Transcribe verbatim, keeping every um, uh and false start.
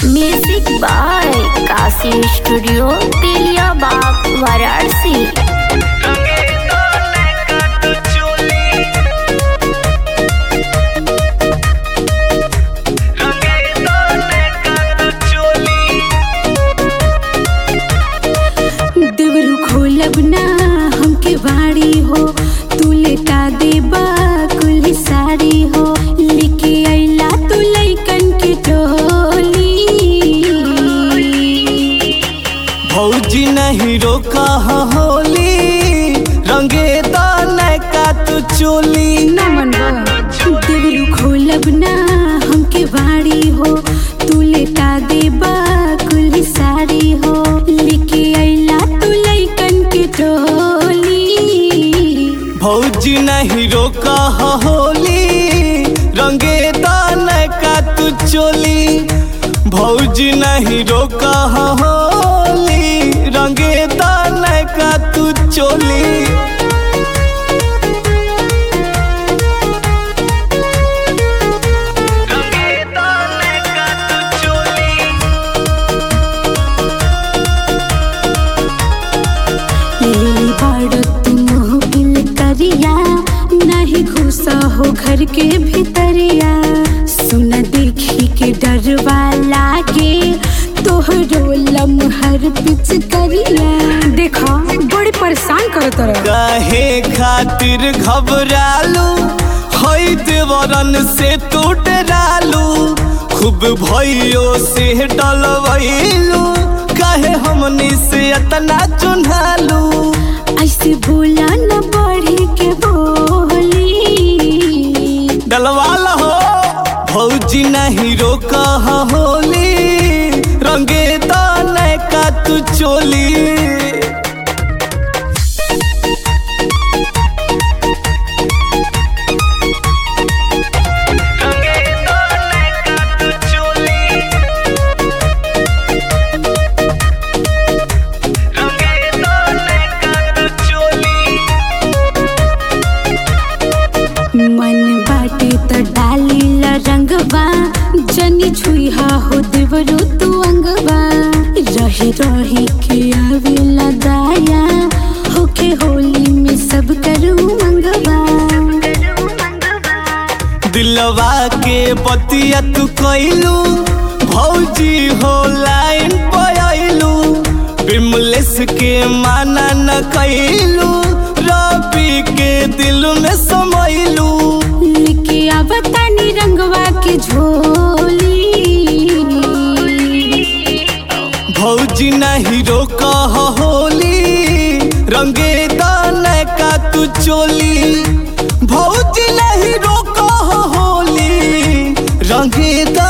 Music by Kashi studio Teliyabagh Varanasi. देवरू खोलब ना हमके बाड़ी हो, तू लेटा देबा कुल साड़ी हो, लेके आइला तू लइकन के टोली। भौजी नहीं रोका होली, रंगे दाने का तू चोली। ना मनवा देवरू खोलब ना हमके बाड़ी हो, तू लेटा देबा कुल साड़ी हो, लेके आइला तू लइकन के टोली। भौजी नहीं रोका होली, रंगे दाने का तू चोली। भौजी नहीं रोका होली, रंगे दाने का तू चोली। नहीं घुसा हो घर के भीतरिया, सुन देखी के डरवा लागे तोहरो लम्हर पिच करिया। देखा बड़ी परेशान करो तरह, काहे खातिर घबरालू, हई देवरन से तू डरालू। खूब भइयो से डलवैलू, काहे हमनी से इतना चुन्हालू। ऐसे बोला न बढ़ी के बोली, डलवाला हो भौजी नहीं रोका होली, रंगे दाने का तू चोली। मन बाटे त डाली ला रंगवा, जनी छुईहा हो देवरू तू अंगवा। रही रही के आवेला दाया, होके होली में सब करू मंगवा। दिलवा के बतिया तू कइलू, भौजी हो लाइन पयलू। बिमलेश के माना न कइलू, रवि के दिल में समैलू। लेके आवतानी रंगवा के झोली, भौजी नहीं रोका होली, रंगे दाने का तू चोली। भौजी नहीं रोका होली, रंगे दाने